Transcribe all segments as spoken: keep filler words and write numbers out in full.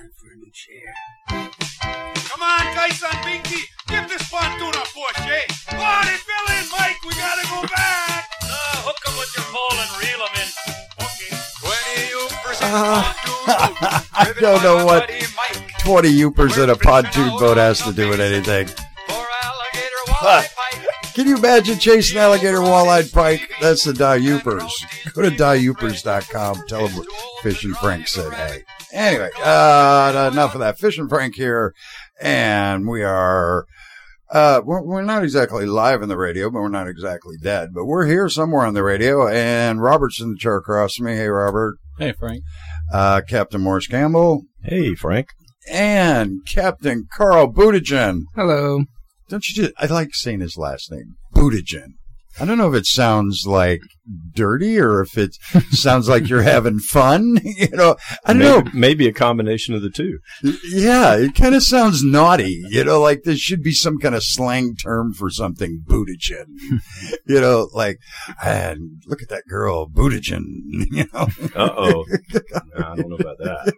time for a new chair. Come on, Tyson Binky, give this pontoon a push, eh? Come on, it fell in, Mike. We gotta go back. Uh, hook them with your pole and reel them in. Okay. twenty percent Uh, pontoon. I don't know what twenty Yoopers in a pontoon boat has to do with anything. For alligator walleye pike. Can you imagine chasing alligator walleye pike? That's the Die Yoopers. Go to die yoopers dot com. Tell them Fish and Frank said hey. Anyway, uh, enough of that. Fish and Frank here. And we are, uh, we're, we're not exactly live on the radio, but we're not exactly dead. But we're here somewhere on the radio. And Robert's in the chair across from me. Hey, Robert. Hey, Frank. Uh, Captain Morris Campbell. Hey, Frank. And Captain Carl Buttigieg. Hello. Don't you just, I like saying his last name, Buttigieg. I don't know if it sounds like dirty or if it sounds like you're having fun. You know, I don't maybe, know. Maybe a combination of the two. Yeah, it kind of sounds naughty. You know, like there should be some kind of slang term for something, Buttigieg. You know, like, and look at that girl, Buttigieg. You know. Uh-oh. No, I don't know about that.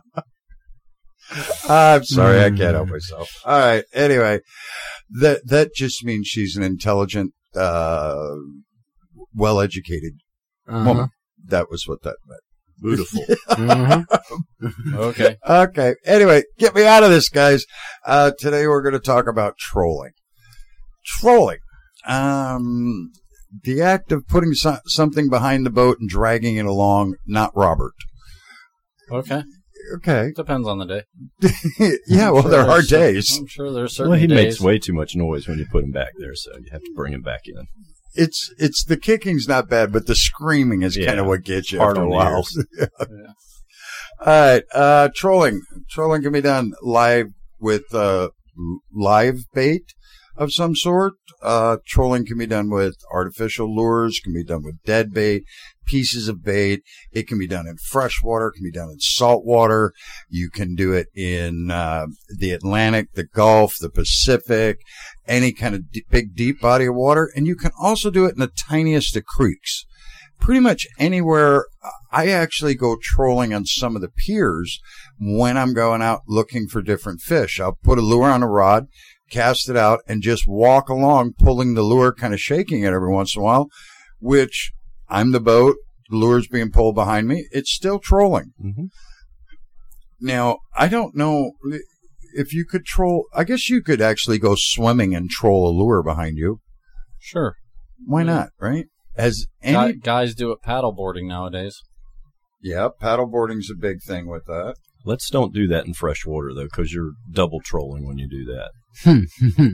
I'm sorry, I can't help myself. All right. Anyway, that that just means she's an intelligent, uh, well-educated Uh-huh. woman. That was what that meant. Beautiful. Mm-hmm. Okay. Okay. Anyway, get me out of this, guys. Uh, today we're going to talk about trolling. Trolling. Um, the act of putting so- something behind the boat and dragging it along, not Robert. Okay. Okay. Depends on the day. Yeah, well, I'm sure there are there's cer- days. I'm sure there's certain Well, he days. makes way too much noise when you put him back there, so you have to bring him back in. It's it's the kicking's not bad, but the screaming is Yeah. kind of what gets you Hard after a on the while. ears. Yeah. All right, uh, trolling. Trolling can be done live with uh, live bait of some sort. Uh, trolling can be done with artificial lures, can be done with dead bait, pieces of bait. It can be done in fresh water, can be done in salt water. You can do it in uh, the Atlantic, the Gulf, the Pacific, any kind of d- big, deep body of water. And you can also do it in the tiniest of creeks. Pretty much anywhere. I actually go trolling on some of the piers when I'm going out looking for different fish. I'll put a lure on a rod, cast it out, and just walk along, pulling the lure, kind of shaking it every once in a while, which I'm the boat, the lure's being pulled behind me. It's still trolling. Mm-hmm. Now, I don't know if you could troll. I guess you could actually go swimming and troll a lure behind you. Sure. Why Yeah. not, right? As any, Guy, guys do it paddleboarding nowadays. yeah, paddleboarding's a big thing with that. Let's don't do that in fresh water, though, because you're double trolling when you do that.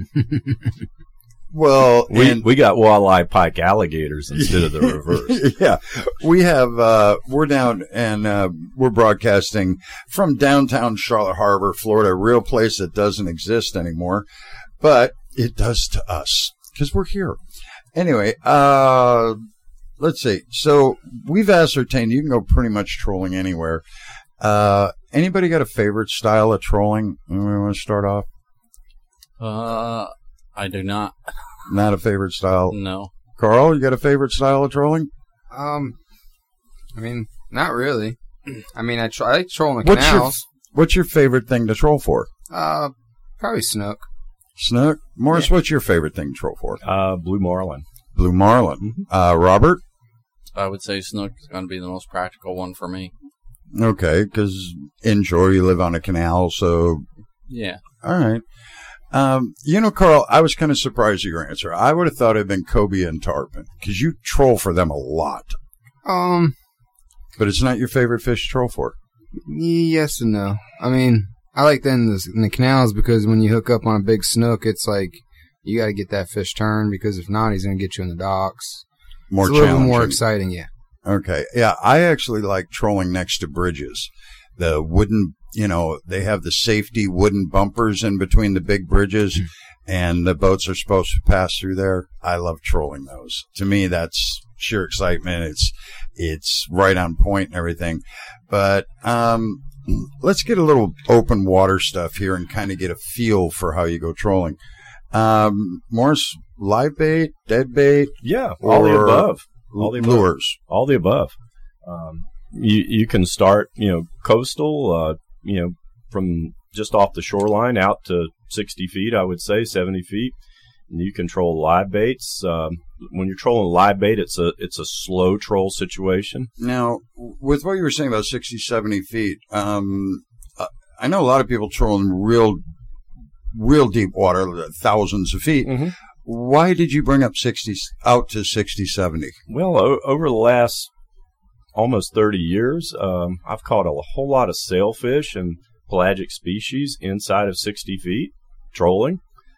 Well, We and we got walleye pike alligators instead of the reverse. yeah, we have, uh, we're down and, uh, we're broadcasting from downtown Charlotte Harbor, Florida, a real place that doesn't exist anymore, but it does to us because we're here. Anyway, uh, let's see. So we've ascertained you can go pretty much trolling anywhere. Uh, anybody got a favorite style of trolling? Anybody want to start off? Uh, I do not. Not a favorite style. No. Carl, you got a favorite style of trolling? Um, I mean, not really. I mean, I, tr- I like trolling the What's your, canals. what's your favorite thing to troll for? Uh, probably snook. Snook? Morris, Yeah. what's your favorite thing to troll for? Uh, blue marlin. Blue marlin. Uh, Robert? I would say snook is going to be the most practical one for me. Okay, because inshore you live on a canal, so Yeah. all right. Um, you know, Carl, I was kind of surprised at your answer. I would have thought it'd been cobia and tarpon because you troll for them a lot. Um, But it's not your favorite fish to troll for. yes and no. I mean, I like them in the, in the canals because when you hook up on a big snook, it's like you got to get that fish turned because if not, he's going to get you in the docks. More it's a little bit challenging. more exciting, yeah. Okay. Yeah, I actually like trolling next to bridges. The wooden, you know, they have the safety wooden bumpers in between the big bridges, and the boats are supposed to pass through there. I love trolling those. To me, that's sheer excitement. It's it's right on point and everything. But um, let's get a little open water stuff here and kind of get a feel for how you go trolling. Um, Morris, live bait, dead bait, Yeah, all the or above. All the above. lures. All the above. Um, you you can start, you know, coastal, uh, you know, from just off the shoreline out to sixty feet, I would say, seventy feet. And you can troll live baits. Um, when you're trolling live bait, it's a it's a slow troll situation. Now, with what you were saying about sixty, seventy feet, um, I know a lot of people trolling real, real deep water, thousands of feet. Mm-hmm. Why did you bring up sixty out to sixty, seventy? Well, o- over the last almost thirty years, um, I've caught a whole lot of sailfish and pelagic species inside of sixty feet trolling.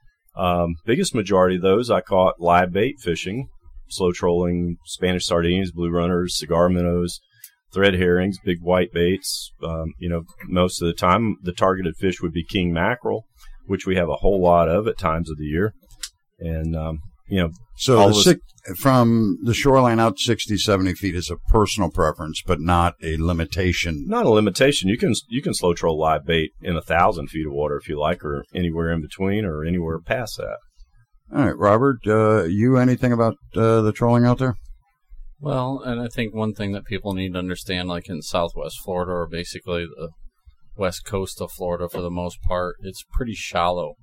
Um, biggest majority of those I caught live bait fishing, slow trolling Spanish sardines, blue runners, cigar minnows, thread herrings, big white baits. Um, you know, most of the time the targeted fish would be king mackerel, which we have a whole lot of at times of the year. And, um, you know, so all the this, six, from the shoreline out sixty, seventy feet is a personal preference, but not a limitation. not a limitation. You can you can slow troll live bait in a thousand feet of water if you like, or anywhere in between, or anywhere past that. All right, Robert, uh, you anything about uh, the trolling out there? Well, and I think one thing that people need to understand, like in Southwest Florida, or basically the west coast of Florida for the most part, it's pretty shallow.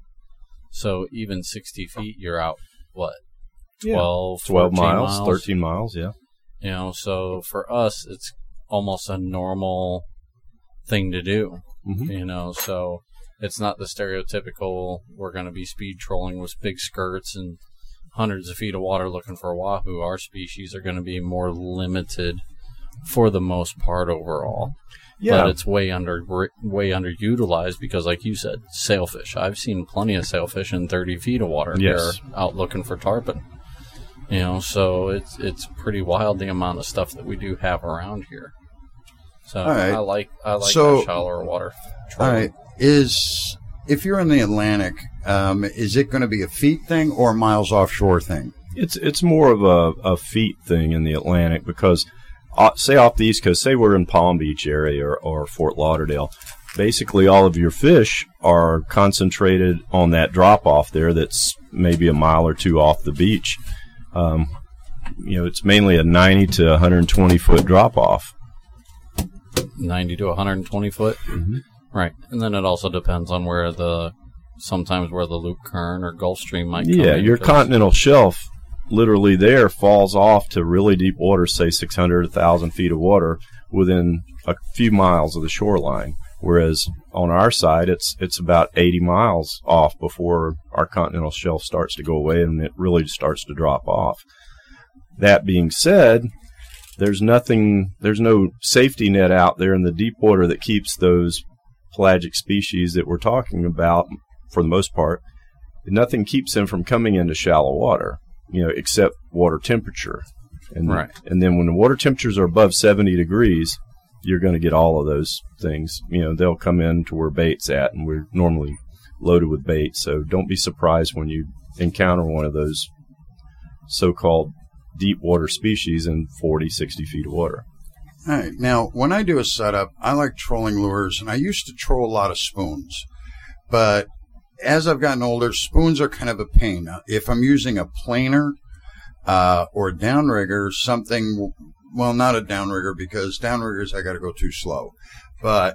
So even sixty feet, you're out, what, twelve, twelve miles, miles, thirteen miles, yeah. You know, so for us, it's almost a normal thing to do, Mm-hmm. you know, so it's not the stereotypical, we're going to be speed trolling with big skirts and hundreds of feet of water looking for wahoo. Our species are going to be more limited for the most part overall. Yeah. But it's way under way underutilized because, like you said, sailfish. I've seen plenty of sailfish in thirty feet of water. Yes. They're out looking for tarpon. You know, so it's it's pretty wild the amount of stuff that we do have around here. So right. I like I like So- that shallower water. All trolling. right, is if you're in the Atlantic, um, is it going to be a feet thing or a miles offshore thing? It's it's more of a, a feet thing in the Atlantic because, uh, say off the East Coast, say we're in Palm Beach area or, or Fort Lauderdale, basically all of your fish are concentrated on that drop-off there that's maybe a mile or two off the beach. Um, you know, it's mainly a ninety to one hundred twenty foot drop-off. ninety to one hundred twenty foot. Mm-hmm. Right. And then it also depends on where the, sometimes where the Loop Current or Gulf Stream might come Yeah, in, your 'cause- continental shelf literally there falls off to really deep water, say six hundred, one thousand feet of water within a few miles of the shoreline. Whereas on our side, it's it's about eighty miles off before our continental shelf starts to go away and it really starts to drop off. That being said, there's nothing, there's no safety net out there in the deep water that keeps those pelagic species that we're talking about, for the most part. Nothing keeps them from coming into shallow water, you know, except water temperature. And, Right. and then when the water temperatures are above seventy degrees, you're going to get all of those things. You know, they'll come in to where bait's at, and we're normally loaded with bait. So don't be surprised when you encounter one of those so-called deep water species in forty, sixty feet of water. All right. Now, when I do a setup, I like trolling lures, and I used to troll a lot of spoons. But as I've gotten older, spoons are kind of a pain. If I'm using a planer uh, or a downrigger, something, well, not a downrigger because downriggers I got to go too slow. But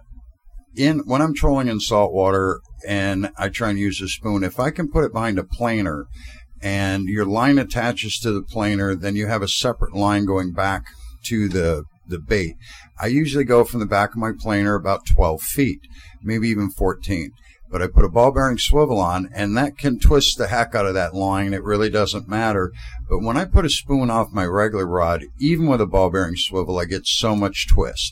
in when I'm trolling in saltwater and I try and use a spoon, if I can put it behind a planer and your line attaches to the planer, then you have a separate line going back to the the bait. I usually go from the back of my planer about twelve feet, maybe even fourteen. But I put a ball bearing swivel on, and that can twist the heck out of that line. It really doesn't matter. But when I put a spoon off my regular rod, even with a ball bearing swivel, I get so much twist.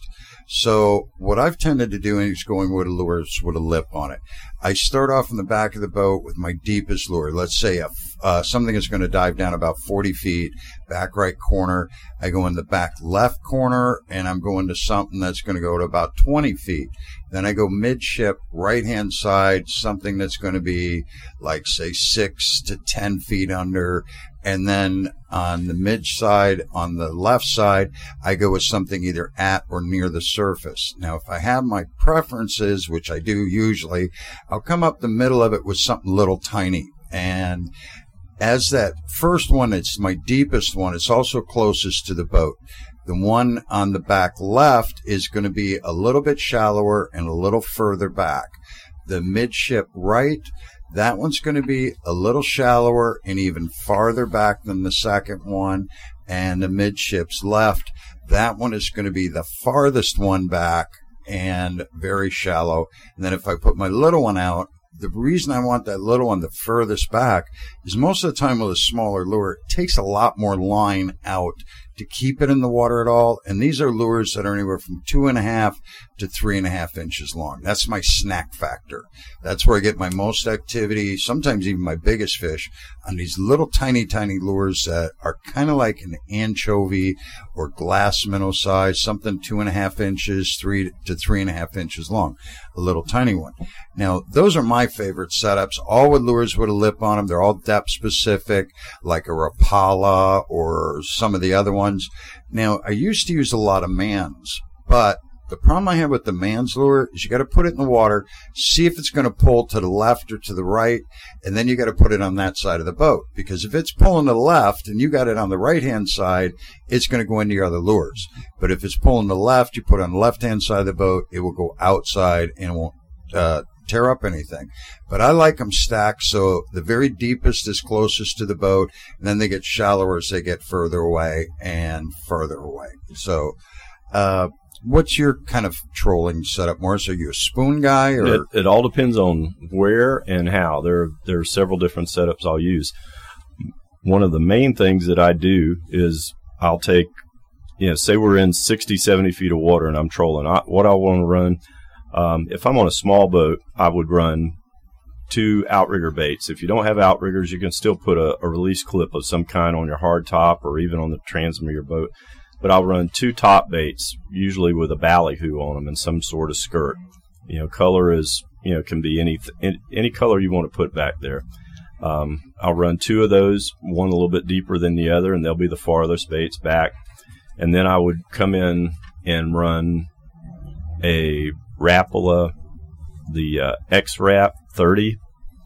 So what I've tended to do is going with a lure with a lip on it. I start off in the back of the boat with my deepest lure. Let's say a, uh, something is going to dive down about forty feet, back right corner. I go in the back left corner, and I'm going to something that's going to go to about twenty feet. Then I go midship, right-hand side, something that's going to be like, say, six to ten feet under. And then on the mid side, on the left side, I go with something either at or near the surface. Now, if I have my preferences, which I do usually, I'll come up the middle of it with something little tiny. And as that first one, it's my deepest one, it's also closest to the boat. The one on the back left is going to be a little bit shallower and a little further back. The midship right, that one's going to be a little shallower and even farther back than the second one. And the midships left, that one is going to be the farthest one back and very shallow. And then if I put my little one out, the reason I want that little one the furthest back is most of the time with a smaller lure, it takes a lot more line out to keep it in the water at all. And these are lures that are anywhere from two and a half to three and a half inches long. That's my snack factor. That's where I get my most activity, sometimes even my biggest fish, on these little tiny, tiny lures that are kind of like an anchovy or glass minnow size, something two and a half inches, three to three and a half inches long, a little tiny one. Now, those are my favorite setups, all with lures with a lip on them. They're all depth specific, like a Rapala or some of the other ones. Now, I used to use a lot of Mans, but the problem I have with the Mans lure is you got to put it in the water, see if it's going to pull to the left or to the right, and then you got to put it on that side of the boat. Because if it's pulling to the left and you got it on the right-hand side, it's going to go into your other lures. But if it's pulling to the left, you put it on the left-hand side of the boat, it will go outside and it won't uh, tear up anything. But I like them stacked, so the very deepest is closest to the boat, and then they get shallower as they get further away and further away. So, uh, what's your kind of trolling setup, Morris? Are you a spoon guy? Or It, it all depends on where and how. There, there are several different setups I'll use. One of the main things that I do is I'll take, you know, say we're in sixty, seventy feet of water and I'm trolling. I, what I want to run, um, if I'm on a small boat, I would run two outrigger baits. If you don't have outriggers, you can still put a, a release clip of some kind on your hard top or even on the transom of your boat. But I'll run two top baits, usually with a ballyhoo on them and some sort of skirt. You know, color is, you know, can be any any color you want to put back there. Um, I'll run two of those, one a little bit deeper than the other, and they'll be the farthest baits back. And then I would come in and run a Rapala, the uh, X-Rap thirty.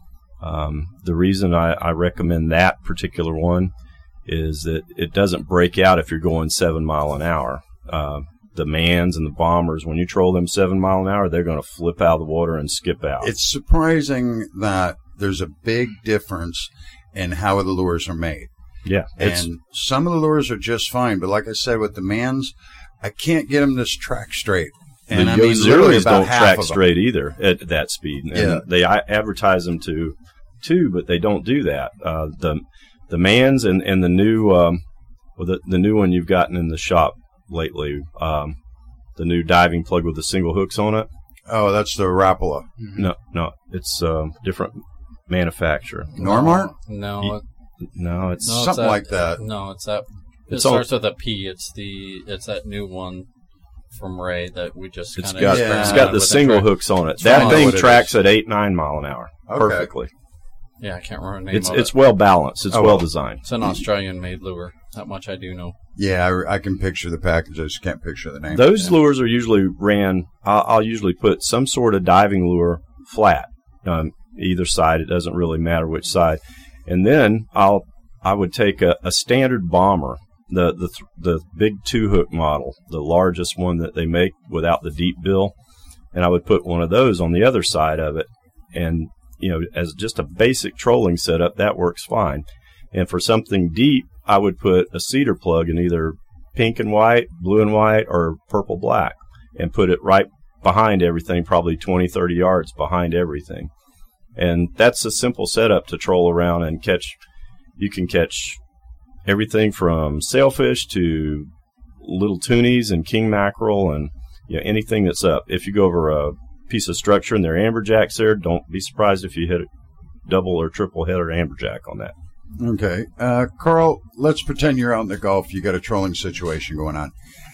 Um, the reason I, I recommend that particular one is that it doesn't break out if you're going seven mile an hour. Uh, the Mans and the Bombers, when you troll them seven mile an hour, they're going to flip out of the water and skip out. It's surprising that there's a big difference in how the lures are made. Yeah. And some of the lures are just fine, but like I said, with the Mans, I can't get them to track straight. And the I mean, literally Yozeris about don't half track of them. straight either at that speed. And Yeah. they I advertise them to too, but they don't do that. Uh, the the Mans and, and the new um, well, the the new one you've gotten in the shop lately, um, the new diving plug with the single hooks on it. Oh, that's the Rapala. No, no, it's um, different manufacturer. Normart? No, Ye- it- No, it's no, it's something that- like that. No, it's that. It It's all- starts with a P. It's the. It's that new one from Ray that we just it's kind got of. Yeah. it's got the single hooks on it. That's That probably thing what it tracks is. at eight nine mile an hour Okay. perfectly. Yeah, I can't remember the name It's of it's it. well balanced. It's Oh, well well. designed. It's an Australian-made lure. That much I do know. Yeah, I, I can picture the package. I just can't picture the name. Those Yeah. lures are usually ran. I'll, I'll usually put some sort of diving lure flat, um, either side. It doesn't really matter which side. And then I'll I would take a, a standard bomber, the the th- the big two hook model, the largest one that they make without the deep bill, and I would put one of those on the other side of it. And you know, as just a basic trolling setup, that works fine. And for something deep, I would put a cedar plug in either pink and white, blue and white, or purple black, and put it right behind everything, probably twenty, thirty yards behind everything. And that's a simple setup to troll around and catch. You can catch everything from sailfish to little tunies and king mackerel and you know, anything that's up. If you go over a piece of structure and there are amberjacks there, don't be surprised if you hit a double or triple header amberjack on that. Okay. Uh, Carl, let's pretend you're out in the Gulf. You got a trolling situation going on.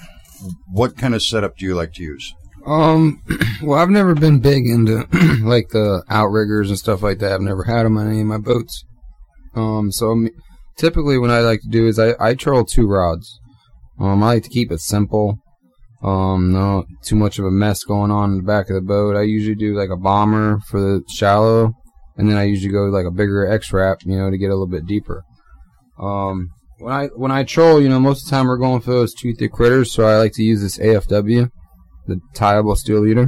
What kind of setup do you like to use? Um, well, I've never been big into like the outriggers and stuff like that. I've never had them on any of my boats. Um, so I mean, typically what I like to do is I, I troll two rods. Um, I like to keep it simple. Um, no too much of a mess going on in the back of the boat. I usually do like a bomber for the shallow, and then I usually go like a bigger X-Rap, you know, to get a little bit deeper. Um, when I when I troll, you know, most of the time we're going for those toothy critters, so I like to use this A F W, the tieable steel leader.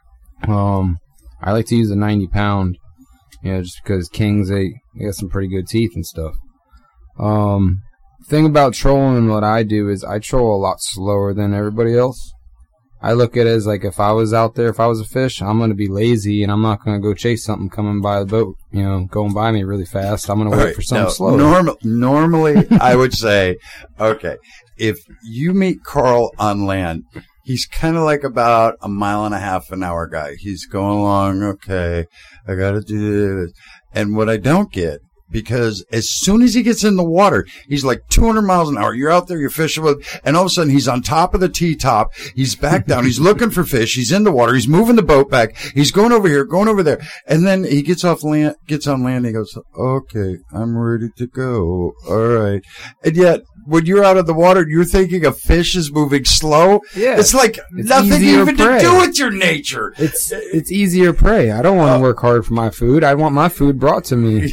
Um, I like to use a ninety pound, you know, just because kings they, they got some pretty good teeth and stuff. Um, thing about trolling and what I do is I troll a lot slower than everybody else. I look at it as like if I was out there, if I was a fish, I'm going to be lazy and I'm not going to go chase something coming by the boat, you know, going by me really fast. I'm going to wait right, for something no, slow. Norm- normally, I would say, okay, if you meet Carl on land, he's kind of like about a mile and a half an hour guy. He's going along, okay, I got to do this. And what I don't get, because as soon as he gets in the water, he's like two hundred miles an hour. You're out there, you're fishing with, and all of a sudden he's on top of the T-top. He's back down. He's looking for fish. He's in the water. He's moving the boat back. He's going over here, going over there. And then he gets off land, gets on land, and he goes, okay, I'm ready to go. All right. And yet, when you're out of the water, you're thinking a fish is moving slow. Yeah. It's like It's nothing easier even prey. to do with your nature. It's it's easier prey. I don't want to Oh. work hard for my food. I want my food brought to me.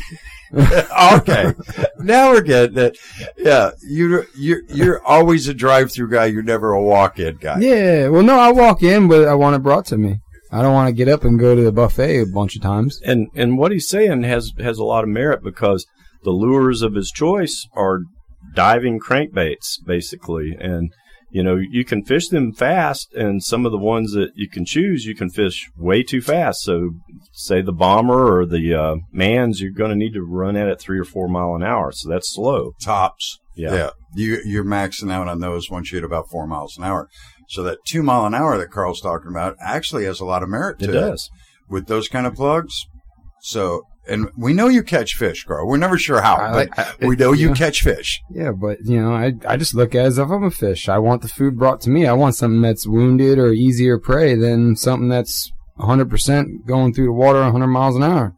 Okay, now we're getting it. Yeah, you you're you're always a drive-through guy. You're never a walk-in guy. Yeah, well, no, I walk in, but I want it brought to me. I don't want to get up and go to the buffet a bunch of times. And and what he's saying has has a lot of merit because the lures of his choice are diving crankbaits, basically. And, you know, you can fish them fast, and some of the ones that you can choose, you can fish way too fast. So, say the bomber or the uh, mans, you're going to need to run at it three or four mile an hour. So that's slow. Tops. Yeah. yeah. You you're maxing out on those once you hit about four miles an hour. So that two mile an hour that Carl's talking about actually has a lot of merit to It it. does. With those kind of plugs. So, and we know you catch fish, Carl. We're never sure how, I but like- I- we know you yeah. catch fish. Yeah, but, you know, I I just look at it as if I'm a fish. I want the food brought to me. I want something that's wounded or easier prey than something that's one hundred percent going through the water one hundred miles an hour.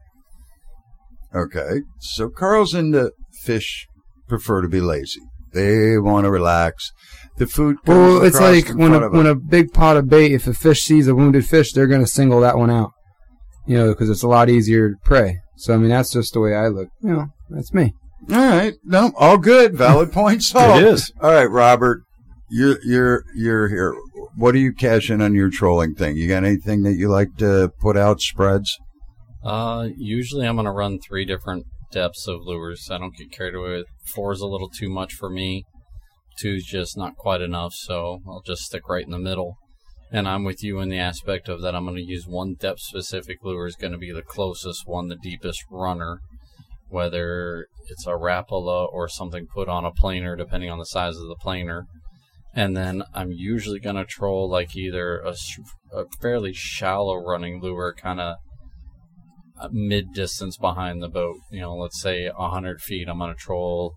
Okay. So Carl's into fish prefer to be lazy. They want to relax. The food comes Well, it's across like in when front a, of 'em. when a big pot of bait, if a fish sees a wounded fish, they're going to single that one out. You know, because it's a lot easier to prey. So, I mean, that's just the way I look. You know, that's me. All right. No, all good. Valid points. It is. All right, Robert. You're you're you're here. What are you cashing on your trolling thing? You got anything that you like to put out spreads? Uh, usually I'm gonna run three different depths of lures. I don't get carried away with four is a little too much for me. Two's just not quite enough, so I'll just stick right in the middle. And I'm with you in the aspect of that I'm going to use one depth-specific lure is going to be the closest one, the deepest runner, whether it's a Rapala or something put on a planer, depending on the size of the planer. And then I'm usually going to troll like either a, sh- a fairly shallow running lure, kind of mid-distance behind the boat. You know, let's say one hundred feet, I'm going to troll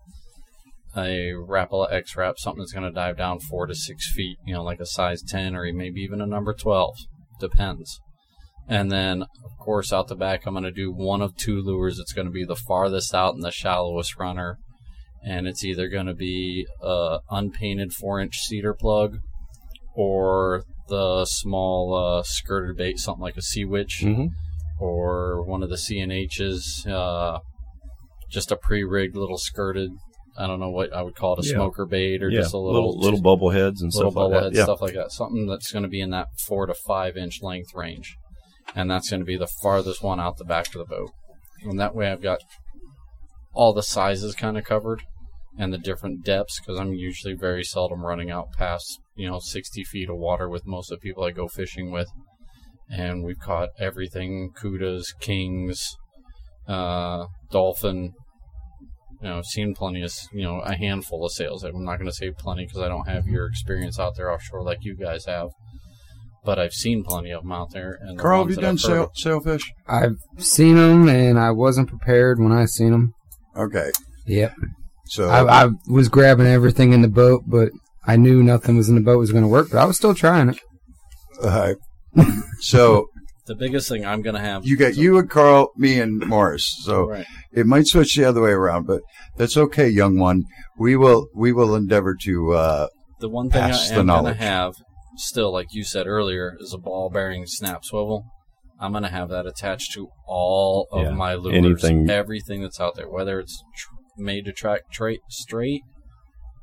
a Rapala X-Rap, something that's going to dive down four to six feet, you know, like a size ten or maybe even a number twelve. Depends. And then, of course, out the back, I'm going to do one of two lures. It's going to be the farthest out and the shallowest runner. And it's either going to be a unpainted four-inch cedar plug or the small uh, skirted bait, something like a Sea Witch, Mm-hmm. or one of the C N H's, uh, just a pre-rigged little skirted, I don't know what I would call it, a Yeah. smoker bait, or Yeah, just a little little, little bubble heads and little stuff like bubble that. head Yeah. stuff like that. Something that's going to be in that four to five inch length range, and that's going to be the farthest one out the back of the boat. And that way, I've got all the sizes kind of covered and the different depths, because I'm usually very seldom running out past you know sixty feet of water with most of the people I go fishing with. And we've caught everything: kudas, kings, uh, dolphin. You know, seen plenty of, you know, a handful of sails. I'm not going to say plenty because I don't have your experience out there offshore like you guys have. But I've seen plenty of them out there. And the Carl, have ones you that done I've heard sail, of- sailfish? I've seen them, and I wasn't prepared when I seen them. Okay. Yep. So I, I was grabbing everything in the boat, but I knew nothing was in the boat was going to work, but I was still trying it. uh, so The biggest thing I'm going to have... you got you and Carl, me and Morris. So Right. it might switch the other way around, but that's okay, young one. We will we will endeavor to. Uh, The one thing I pass the am going to knowledge. have, still, like you said earlier, is a ball-bearing snap swivel. I'm going to have that attached to all of Yeah, my lures. anything- Everything that's out there, whether it's tr- made to track tra- straight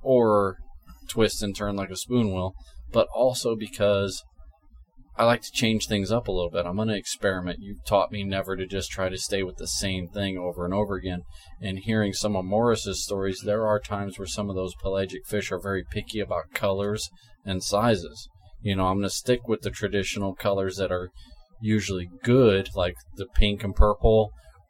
or twist and turn like a spoon will, but also because I like to change things up a little bit. I'm going to experiment. You've taught me never to just try to stay with the same thing over and over again. And hearing some of Morris's stories, there are times where some of those pelagic fish are very picky about colors and sizes. You know, I'm going to stick with the traditional colors that are usually good, like the pink and purple,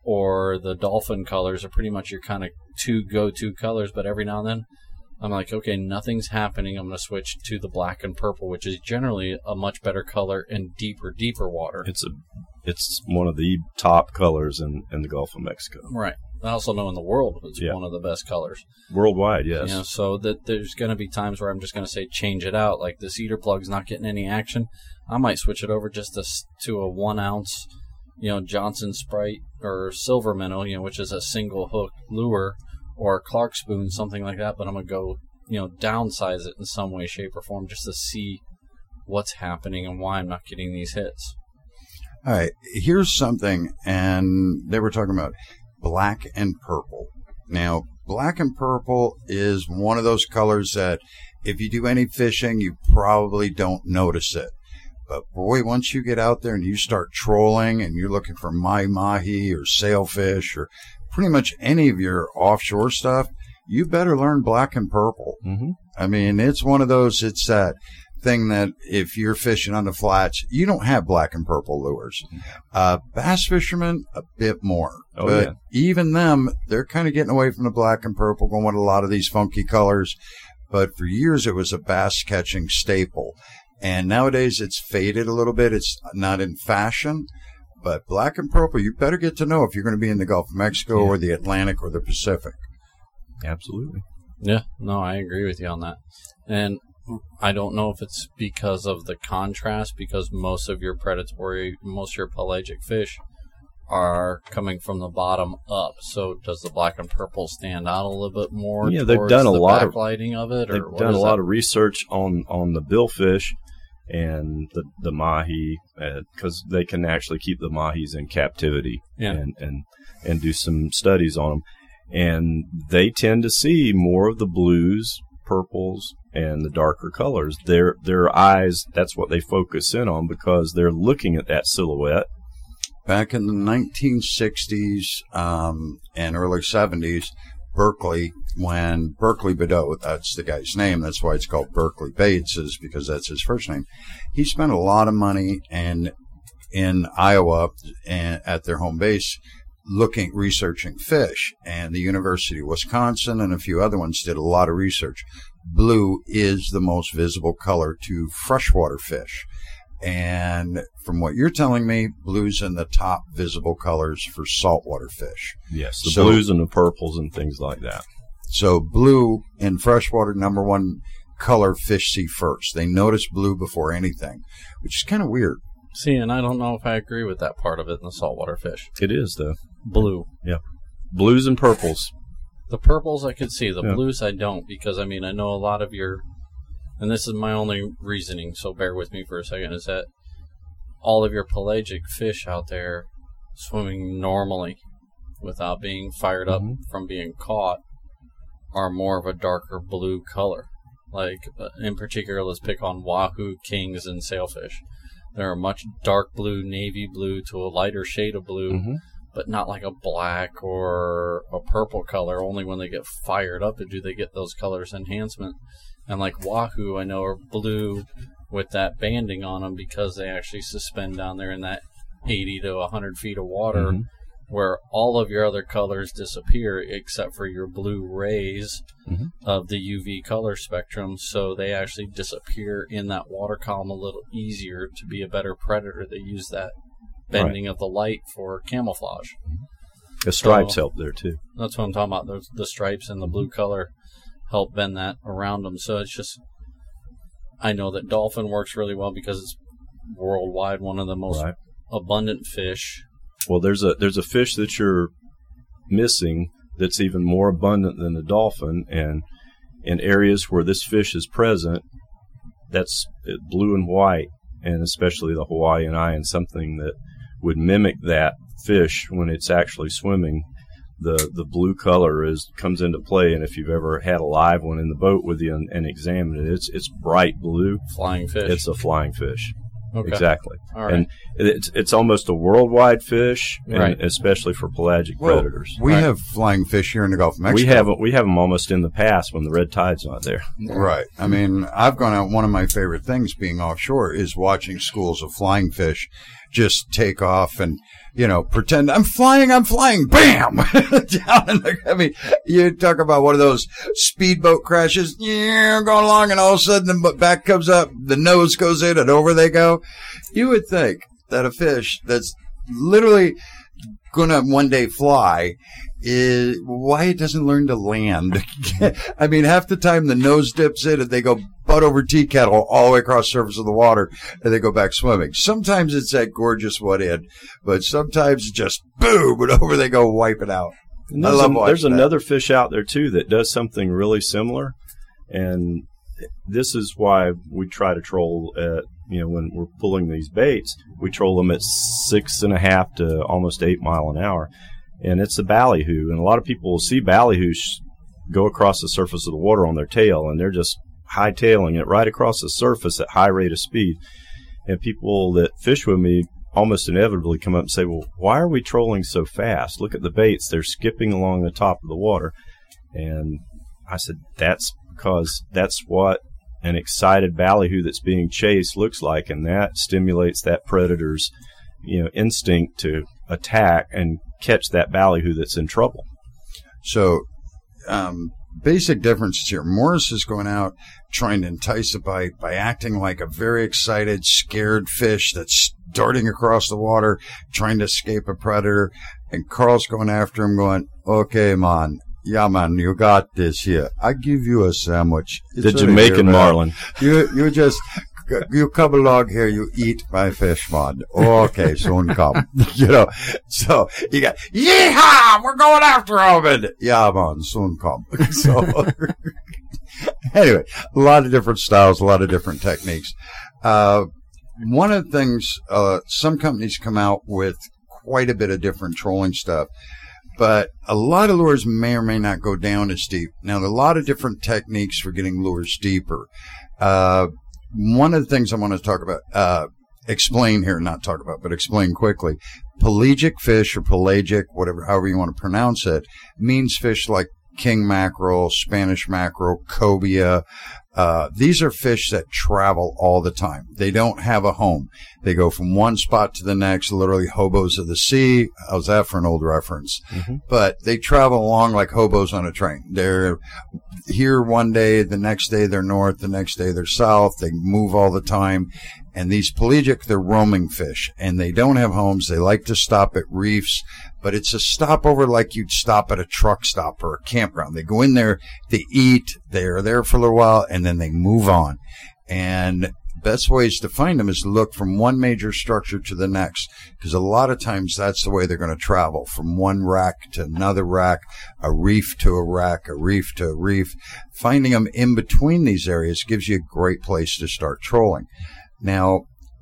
or the dolphin colors are pretty much your kind of two go-to colors. But every now and then, I'm like, okay, nothing's happening. I'm going to switch to the black and purple, which is generally a much better color in deeper, deeper water. It's a, it's one of the top colors in, in the Gulf of Mexico. Right. I also know in the world it's yeah. one of the best colors. Worldwide, yes. You know, so that there's going to be times where I'm just going to say change it out. Like the cedar plug's not getting any action. I might switch it over just to, to a one ounce, you know, Johnson Sprite or silver minnow, you know, which is a single hook lure, or Clark spoon, something like that, but I'm going to go, you know, downsize it in some way, shape, or form just to see what's happening and why I'm not getting these hits. All right, here's something, and they were talking about black and purple. Now, black and purple is one of those colors that if you do any fishing, you probably don't notice it. But boy, once you get out there and you start trolling and you're looking for mahi-mahi or sailfish or pretty much any of your offshore stuff, you better learn black and purple. Mm-hmm. I mean, it's one of those, it's that thing that if you're fishing on the flats, you don't have black and purple lures. Uh, bass fishermen, a bit more. Oh, but yeah. even them, they're kind of getting away from the black and purple, going with a lot of these funky colors. But for years, it was a bass catching staple. And nowadays, it's faded a little bit. It's not in fashion. But black and purple, you better get to know if you're going to be in the Gulf of Mexico yeah. or the Atlantic or the Pacific. Absolutely. Yeah, no, I agree with you on that. And I don't know if it's because of the contrast, because most of your predatory, most of your pelagic fish are coming from the bottom up. So does the black and purple stand out a little bit more? Yeah, they've done a the lot of backlighting of it. They've or what done a is lot that? of research on, on the billfish and the the mahi, because uh, they can actually keep the mahis in captivity yeah. and, and and do some studies on them. And they tend to see more of the blues, purples, and the darker colors. Their their eyes, that's what they focus in on because they're looking at that silhouette. Back in the nineteen sixties um, and early seventies, Berkeley, when Berkeley Bedeau, that's the guy's name, that's why it's called Berkeley Baits, is because that's his first name. He spent a lot of money and in Iowa and at their home base looking, researching fish. And the University of Wisconsin and a few other ones did a lot of research. Blue is the most visible color to freshwater fish. And from what you're telling me, blue's in the top visible colors for saltwater fish. Yes, the So- blues and the purples and things like that. So blue in freshwater, number one color fish see first. They notice blue before anything, which is kind of weird. See, and I don't know if I agree with that part of it in the saltwater fish. It is, though. Blue. Yeah. Blues and purples. The purples I could see. The Yeah. blues I don't, because, I mean, I know a lot of your, and this is my only reasoning, so bear with me for a second, is that all of your pelagic fish out there swimming normally without being fired up Mhm. from being caught are more of a darker blue color. Like, uh, in particular, let's pick on wahoo, kings, and sailfish. They're a much dark blue, navy blue to a lighter shade of blue, Mm-hmm. but not like a black or a purple color. Only when they get fired up do they get those colors enhancement. And like wahoo, I know are blue with that banding on them because they actually suspend down there in that eighty to one hundred feet of water, Mhm. where all of your other colors disappear except for your blue rays Mhm. of the U V color spectrum. So they actually disappear in that water column a little easier to be a better predator. They use that bending of the light for camouflage. The stripes So- help there, too. That's what I'm talking about. Those, the stripes and the blue color help bend that around them. So it's just, I know that dolphin works really well because it's worldwide one of the most Right. abundant fish. Well, there's a there's a fish that you're missing that's even more abundant than the dolphin, and in areas where this fish is present, that's uh, blue and white, and especially the Hawaiian eye, and something that would mimic that fish when it's actually swimming. the the blue color is comes into play. And if you've ever had a live one in the boat with you and, and examined it, it's it's bright blue. Flying fish. It's a flying fish. Okay. Exactly. All right. And it's it's almost a worldwide fish, and Right. especially for pelagic Well, predators. We Right. have flying fish here in the Gulf of Mexico. We have we have them almost in the past when the red tide's not there. Right. I mean, I've gone out. One of my favorite things being offshore is watching schools of flying fish just take off and, you know, pretend I'm flying, I'm flying, bam! Down in the, I mean, you talk about one of those speedboat crashes, yeah, going along, and all of a sudden the back comes up, the nose goes in, and over they go. You would think that a fish that's literally going to one day fly is why it doesn't learn to land. I mean, half the time the nose dips in and they go butt over tea kettle all the way across the surface of the water and they go back swimming. Sometimes it's that gorgeous one end, but sometimes just boom and over they go, wipe it out. And I there's love an- watching There's that. another fish out there too that does something really similar, and this is why we try to troll at, you know, when we're pulling these baits, we troll them at six and a half to almost eight mile an hour, and it's a ballyhoo. And a lot of people will see ballyhoos go across the surface of the water on their tail, and they're just hightailing it right across the surface at high rate of speed. And people that fish with me almost inevitably come up and say, well, why are we trolling so fast? Look at the baits. They're skipping along the top of the water. And I said, that's because that's what an excited ballyhoo that's being chased looks like, and that stimulates that predator's, you know, instinct to attack and catch that ballyhoo that's in trouble. So, um, basic differences here. Morris is going out trying to entice a bite by acting like a very excited, scared fish that's darting across the water, trying to escape a predator. And Carl's going after him going, okay, man. Yeah, man, you got this here. I give you a sandwich. It's The right Jamaican here, man. marlin. You, you just, you come along here, you eat my fish, man. Okay, soon come. You know, so you got, yeehaw, we're going after him. And, yeah, man, soon come. So, anyway, a lot of different styles, a lot of different techniques. Uh, one of the things, uh, some companies come out with quite a bit of different trolling stuff. But a lot of lures may or may not go down as deep. Now, there are a lot of different techniques for getting lures deeper. Uh, one of the things I want to talk about, uh, explain here, not talk about, but explain quickly. Pelagic fish or pelagic, whatever, however you want to pronounce it, means fish like king mackerel, Spanish mackerel, cobia. Uh, these are fish that travel all the time. They don't have a home. They go from one spot to the next, literally hobos of the sea. How's that for an old reference? Mm-hmm. But they travel along like hobos on a train. They're here one day, the next day they're north, the next day they're south. They move all the time. And these pelagic, they're roaming fish, and they don't have homes. They like to stop at reefs, but it's a stopover like you'd stop at a truck stop or a campground. They go in there, they eat, they're there for a little while, and then they move on. And best ways to find them is to look from one major structure to the next, because a lot of times that's the way they're going to travel, from one rack to another rack, a reef to a rack, a reef to a reef. Finding them in between these areas gives you a great place to start trolling. Now,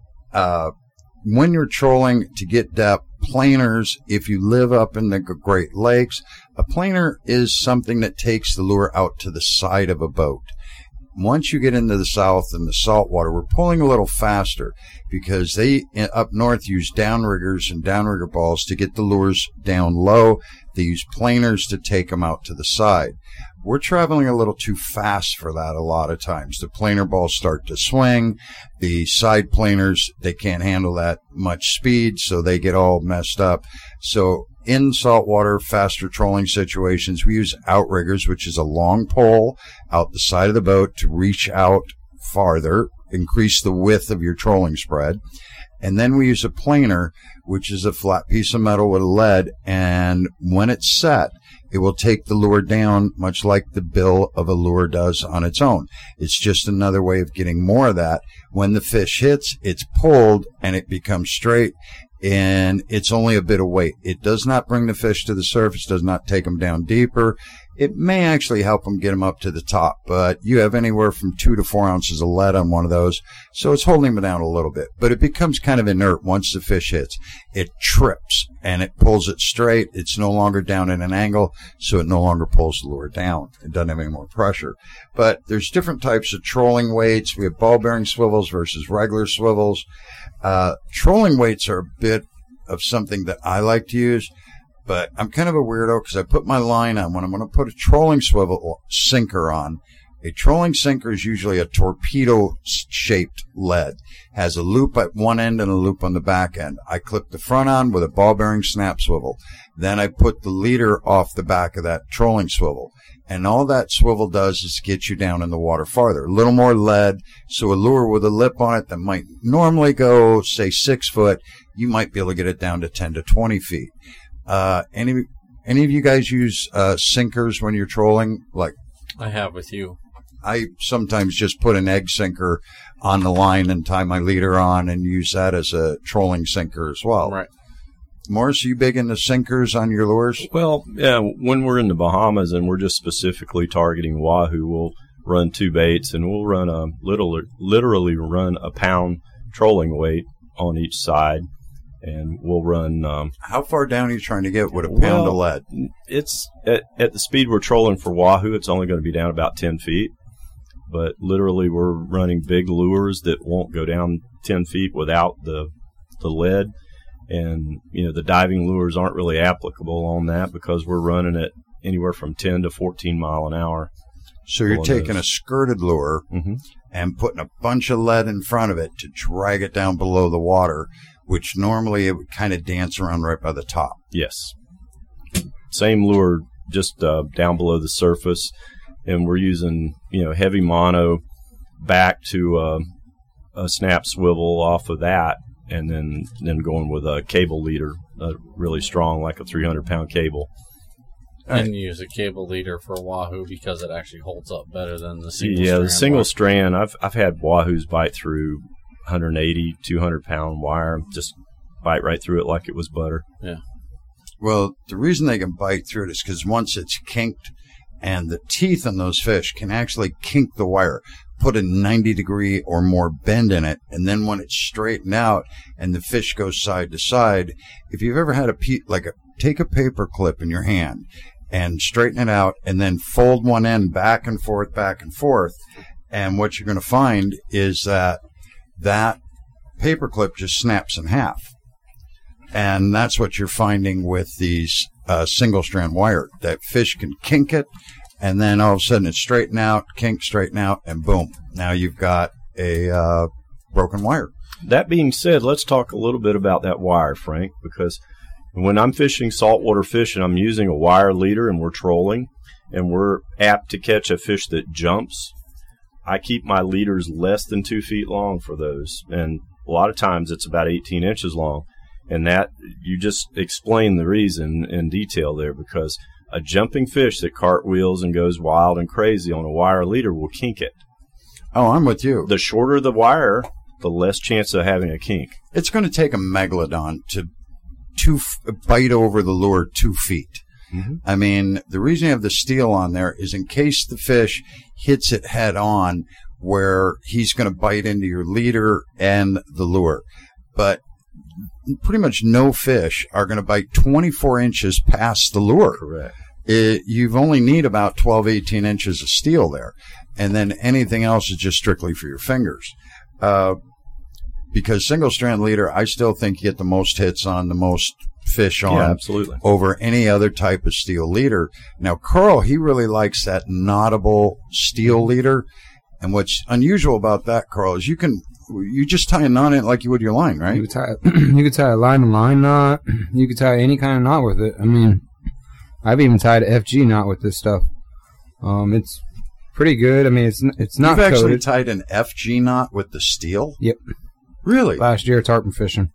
uh, when you're trolling to get depth, planers, if you live up in the Great Lakes, a planer is something that takes the lure out to the side of a boat. Once you get into the south and the saltwater, we're pulling a little faster because they up north use downriggers and downrigger balls to get the lures down low. They use planers to take them out to the side. We're traveling a little too fast for that a lot of times. The planer balls start to swing. The side planers, they can't handle that much speed, so they get all messed up. So in saltwater, faster trolling situations, we use outriggers, which is a long pole out the side of the boat to reach out farther, increase the width of your trolling spread. And then we use a planer, which is a flat piece of metal with a lead, and when it's set, it will take the lure down much like the bill of a lure does on its own. It's just another way of getting more of that. When the fish hits, it's pulled and it becomes straight, and it's only a bit of weight. It does not bring the fish to the surface, does not take them down deeper. it may actually help them get them up to the top, but you have anywhere from two to four ounces of lead on one of those, so it's holding them down a little bit. But it becomes kind of inert once the fish hits. It trips, and it pulls it straight. It's no longer down at an angle, so it no longer pulls the lure down. It doesn't have any more pressure. But there's different types of trolling weights. We have ball bearing swivels versus regular swivels. Uh, trolling weights are a bit of something that I like to use. But I'm kind of a weirdo because I put my line on when I'm going to put a trolling swivel sinker on. A trolling sinker is usually a torpedo-shaped lead. Has a loop at one end and a loop on the back end. I clip the front on with a ball-bearing snap swivel. Then I put the leader off the back of that trolling swivel. And all that swivel does is get you down in the water farther. A little more lead, so a lure with a lip on it that might normally go, say, six foot, you might be able to get it down to ten to twenty feet. Uh, any, any of you guys use, uh, sinkers when you're trolling? Like, I have with you. I sometimes just put an egg sinker on the line and tie my leader on and use that as a trolling sinker as well. Right. Morris, are you big into sinkers on your lures? Well, yeah, when we're in the Bahamas and we're just specifically targeting wahoo, we'll run two baits and we'll run a little, literally run a pound trolling weight on each side. And we'll run. Um, How far down are you trying to get with a pound well, of lead? It's at, at the speed we're trolling for wahoo, it's only going to be down about ten feet. But literally, we're running big lures that won't go down ten feet without the the lead. And you know, the diving lures aren't really applicable on that because we're running it anywhere from ten to fourteen mile an hour. So you're taking those. a skirted lure Mm-hmm. and putting a bunch of lead in front of it to drag it down below the water, which normally it would kind of dance around right by the top. Yes. Same lure, just uh, down below the surface, and we're using you know heavy mono back to uh, a snap swivel off of that, and then then going with a cable leader, uh, really strong, like a three hundred pound cable. And right. Use a cable leader for wahoo because it actually holds up better than the single yeah, strand. the single wire. strand. I've I've had wahoos bite through one eighty, two hundred pound wire, just bite right through it like it was butter. Yeah. Well, the reason they can bite through it is because once it's kinked, and the teeth on those fish can actually kink the wire, put a ninety degree or more bend in it, and then when it's straightened out and the fish goes side to side, if you've ever had a pe- like a take a paper clip in your hand and straighten it out and then fold one end back and forth, back and forth, and what you're going to find is that that paper clip just snaps in half. And that's what you're finding with these uh, single strand wire. That fish can kink it, and then all of a sudden it's straighten out, kink, straighten out, and boom. Now you've got a uh, broken wire. That being said, let's talk a little bit about that wire, Frank, because when I'm fishing saltwater fish and I'm using a wire leader and we're trolling and we're apt to catch a fish that jumps, I keep my leaders less than two feet long for those. And a lot of times it's about eighteen inches long. And that, you just explain the reason in detail there, because a jumping fish that cartwheels and goes wild and crazy on a wire leader will kink it. Oh, I'm with you. The shorter the wire, the less chance of having a kink. It's going to take a megalodon to two f- bite over the lure two feet. Mm-hmm. I mean, the reason you have the steel on there is in case the fish hits it head on, where he's going to bite into your leader and the lure. But pretty much no fish are going to bite twenty-four inches past the lure. Correct. It, you've only need about twelve, eighteen inches of steel there. And then anything else is just strictly for your fingers. Uh, because single strand leader, I still think you get the most hits on, the most fish on. Yeah, absolutely. Over any other type of steel leader. Now, Carl, he really likes that knottable steel leader. And what's unusual about that, Carl, is you can, you just tie a knot in it like you would your line, right? You could tie, you could tie a line to line knot. You could tie any kind of knot with it. I mean, I've even tied an F G knot with this stuff. Um, it's pretty good. I mean, it's it's not You've actually coated. tied an F G knot with the steel? Yep. Really? Last year, tarpon fishing.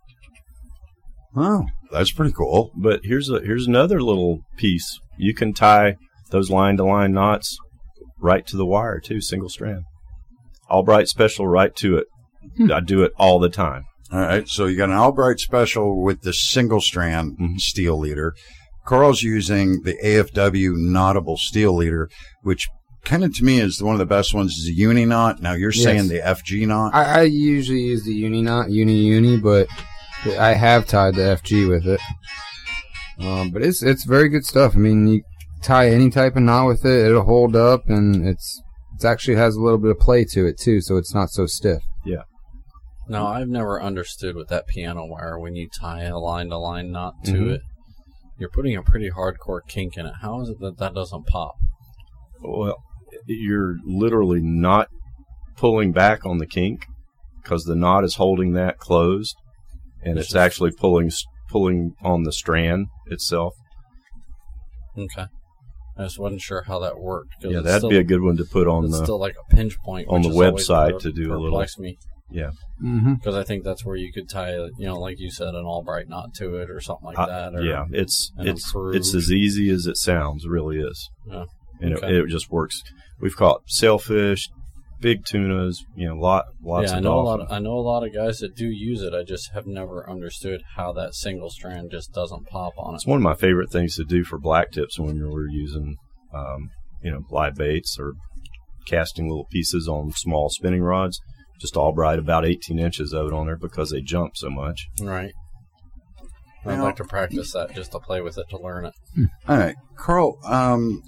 Oh, that's pretty cool. But here's a here's another little piece. You can tie those line to line knots right to the wire too, single strand. Albright special right to it. Hmm. I do it all the time. All right, so you got an Albright special with the single strand Mhm. steel leader. Carl's using the A F W knottable steel leader, which kind of to me is one of the best ones. Is a uni knot. Now you're Yes. saying the F G knot. I, I usually use the uni knot, uni uni, but I have tied the F G with it. Um, but it's it's very good stuff. I mean, you tie any type of knot with it, it'll hold up, and it's it actually has a little bit of play to it too, so it's not so stiff. No, I've never understood with that piano wire when you tie a line-to-line knot to Mhm. it, you're putting a pretty hardcore kink in it. How is it that that doesn't pop? Well, you're literally not pulling back on the kink because the knot is holding that closed, and It's it's just- actually pulling pulling on the strand itself. Okay. I just wasn't sure how that worked. 'cause Yeah, it's that'd still, be a good one to put on it's the. still like a pinch point on which the has always website per- to do a little- perplexed me. yeah, Mm-hmm. Because I think that's where you could tie, a, you know, like you said, an Albright knot to it or something like I- that. Or, yeah. It's an it's improved- it's as easy as it sounds. It really is, Yeah. and Okay. it, it just works. We've caught sailfish, big tunas, you know, lot lots yeah, I of know a dolphins. lot. Of, I know a lot of guys that do use it. I just have never understood how that single strand just doesn't pop on it. It's one of my favorite things to do for black tips when we're using, um, you know, live baits or casting little pieces on small spinning rods. Just Albright about eighteen inches of it on there because they jump so much. Right. I'd Now- like to practice that just to play with it to learn it. All right, Carl. Um,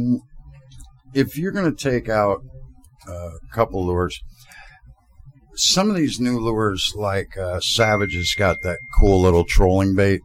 if you're going to take out a couple lures, some of these new lures, like uh, Savage, has got that cool little trolling bait.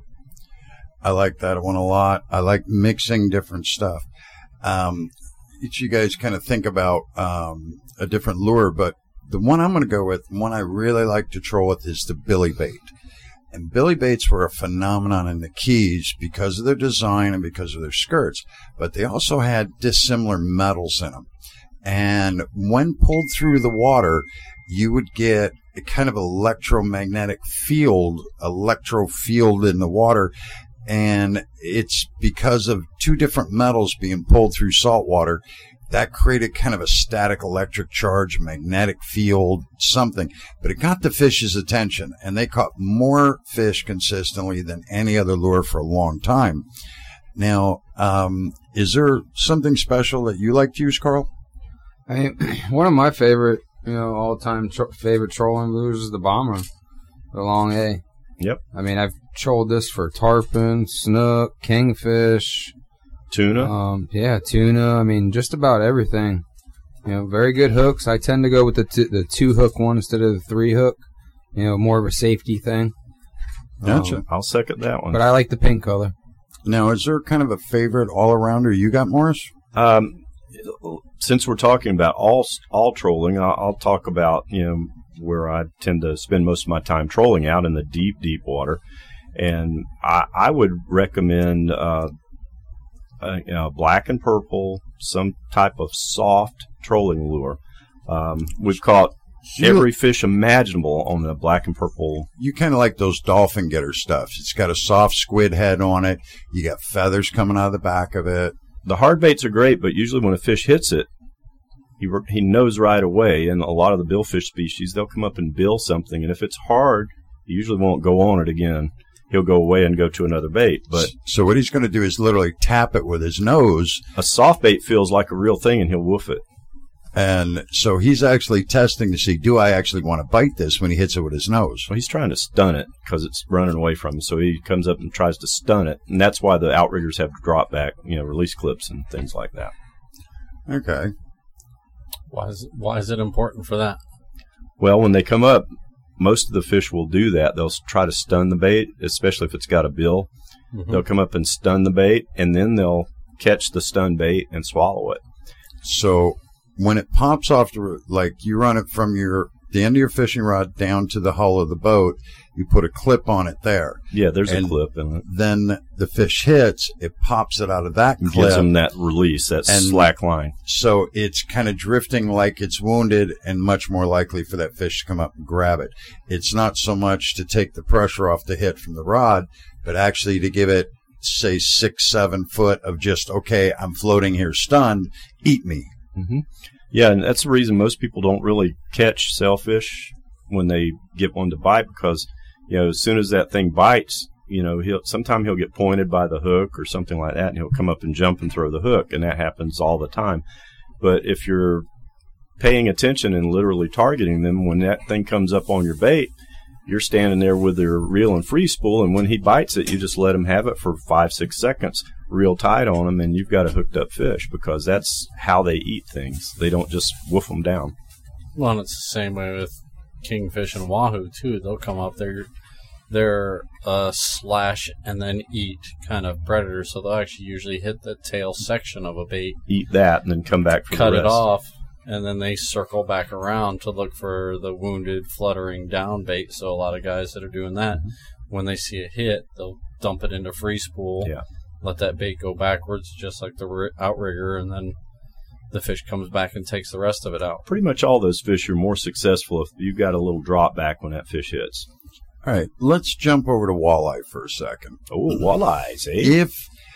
I like that one a lot. I like mixing different stuff. Um, each of you guys kind of think about um, a different lure, but the one I'm going to go with, one I really like to troll with, is the Billy bait. And Billy baits were a phenomenon in the Keys because of their design and because of their skirts, but they also had dissimilar metals in them. And when pulled through the water, you would get a kind of electromagnetic field, electro field in the water. And it's because of two different metals being pulled through salt water that created kind of a static electric charge, magnetic field, something. But it got the fish's attention, and they caught more fish consistently than any other lure for a long time. Now, um, is there something special that you like to use, Carl? I mean, one of my favorite, you know, all-time tro- favorite trolling lures is the Bomber, the Long A. Yep. I mean, I've trolled this for tarpon, snook, kingfish, Tuna. um, yeah, tuna. I mean, just about everything. You know, very good hooks. I tend to go with the t- the two hook one instead of the three hook. You know, more of a safety thing. Gotcha. Um, I'll second that one. but I like the pink color. Now, is there kind of a favorite all-arounder you got, Morris? Um, since we're talking about all all trolling, I'll, I'll talk about you know where I tend to spend most of my time trolling out in the deep, deep water, and I, I would recommend uh, uh, you know, black and purple, some type of soft trolling lure. Um, we've caught every fish imaginable on the black and purple. You kind of like those dolphin getter stuff. It's got a soft squid head on it. You got feathers coming out of the back of it. The hard baits are great, but usually when a fish hits it, he he knows right away. And a lot of the billfish species, they'll come up and bill something, and if it's hard, he usually won't go on it again. He'll go away and go to another bait. But So what he's going to do is literally tap it with his nose. a soft bait feels like a real thing, and he'll woof it. And so he's actually testing to see, do I actually want to bite this when he hits it with his nose? So he's trying to stun it because it's running away from him. So he comes up and tries to stun it, and that's why the outriggers have drop back, you know, release clips and things like that. Okay. Why is why is it important for that? Well, when they come up, most of the fish will do that. They'll s- try to stun the bait, especially if it's got a bill. Mm-hmm. They'll come up and stun the bait, and then they'll catch the stun bait and swallow it. So when it pops off, the, like you run it from your the end of your fishing rod down to the hull of the boat, you put a clip on it there. Yeah, there's And a clip in it. Then the fish hits, it pops it out of that It clip. gives them that release, that And- slack line. So it's kind of drifting like it's wounded and much more likely for that fish to come up and grab it. It's not so much to take the pressure off the hit from the rod, but actually to give it, say, six, seven foot of just, okay, I'm floating here stunned, eat me. Mm-hmm. Yeah, and that's the reason most people don't really catch sailfish when they get one to bite, because, you know, as soon as that thing bites, you know, he'll sometime he'll get pointed by the hook or something like that, and he'll come up and jump and throw the hook, and that happens all the time. But if you're paying attention and literally targeting them, when that thing comes up on your bait, you're standing there with your reel and free spool, and when he bites it, you just let him have it for five, six seconds, real tight on him, and you've got a hooked up fish, because that's how they eat things. They don't just woof them down. Well, and it's the same way with kingfish and wahoo, too. They'll come up, they're, they're uh, slash and then eat kind of predators, so they'll actually usually hit the tail section of a bait. Eat that and then come back for cut the rest. it off, and then they circle back around to look for the wounded, fluttering down bait. So a lot of guys that are doing that, when they see a hit, they'll dump it into free spool, yeah. let that bait go backwards, just like the outrigger, and then the fish comes back and takes the rest of it out. Pretty much all those fish are more successful if you've got a little drop back when that fish hits. All right, let's jump over to walleye for a second. Oh, walleyes, eh? If,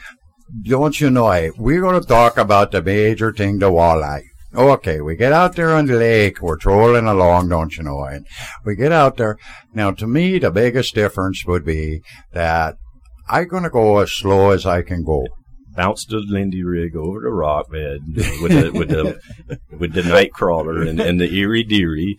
don't you know, eh, we're going to talk about the major thing, the walleye. Okay, we get out there on the lake, we're trolling along, don't you know, and we get out there. Now, to me, the biggest difference would be that I'm going to go as slow as I can go. Bounce the Lindy rig over the rock bed with the with the with the night crawler and, and the Erie Deary.